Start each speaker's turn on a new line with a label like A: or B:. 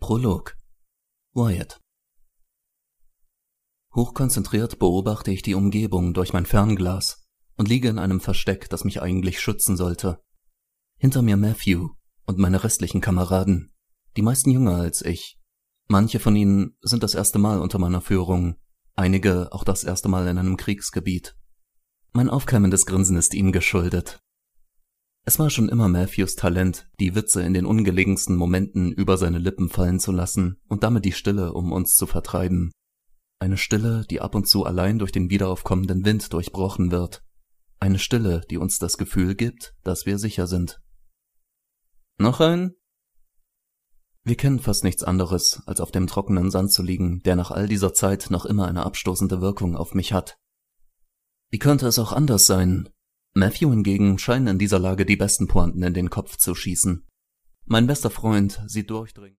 A: Prolog. Wyatt. Hochkonzentriert beobachte ich die Umgebung durch mein Fernglas und liege in einem Versteck, das mich eigentlich schützen sollte. Hinter mir Matthew und meine restlichen Kameraden, die meisten jünger als ich. Manche von ihnen sind das erste Mal unter meiner Führung, einige auch das erste Mal in einem Kriegsgebiet. Mein aufkeimendes Grinsen ist ihm geschuldet. Es war schon immer Matthews Talent, die Witze in den ungelegensten Momenten über seine Lippen fallen zu lassen und damit die Stille um uns zu vertreiben. Eine Stille, die ab und zu allein durch den wiederaufkommenden Wind durchbrochen wird. Eine Stille, die uns das Gefühl gibt, dass wir sicher sind. Noch ein? Wir kennen fast nichts anderes, als auf dem trockenen Sand zu liegen, der nach all dieser Zeit noch immer eine abstoßende Wirkung auf mich hat. Wie könnte es auch anders sein? Matthew hingegen scheint in dieser Lage die besten Pointen in den Kopf zu schießen. Mein bester Freund sieht durchdringend.